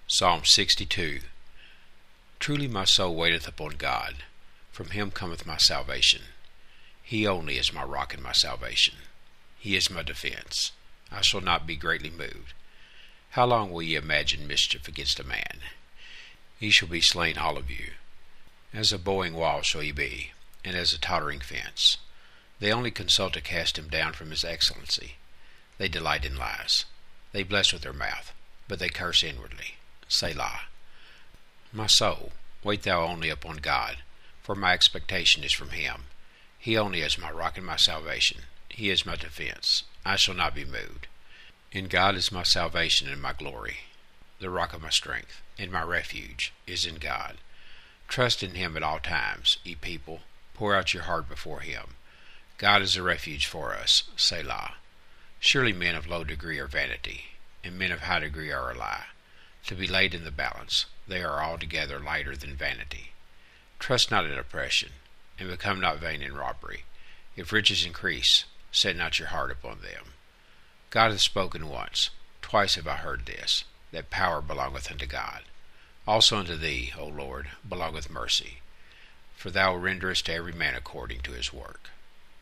Psalm 62. Truly my soul waiteth upon God. From him cometh my salvation. He only is my rock and my salvation. He is my defense. I shall not be greatly moved. How long will ye imagine mischief against a man? Ye shall be slain all of you. As a bowing wall shall ye be, and as a tottering fence. They only consult to cast him down from his excellency. They delight in lies. They bless with their mouth, but they curse inwardly. Selah. My soul, wait thou only upon God, for my expectation is from him. He only is my rock and my salvation. He is my defense. I shall not be moved. In God is my salvation and my glory. The rock of my strength, and my refuge, is in God. Trust in him at all times, ye people. Pour out your heart before him. God is a refuge for us. Selah. Surely men of low degree are vanity, and men of high degree are a lie. To be laid in the balance, they are altogether lighter than vanity. Trust not in oppression, and become not vain in robbery. If riches increase, set not your heart upon them. God hath spoken once, twice have I heard this, that power belongeth unto God. Also unto thee, O Lord, belongeth mercy, for thou renderest to every man according to his work.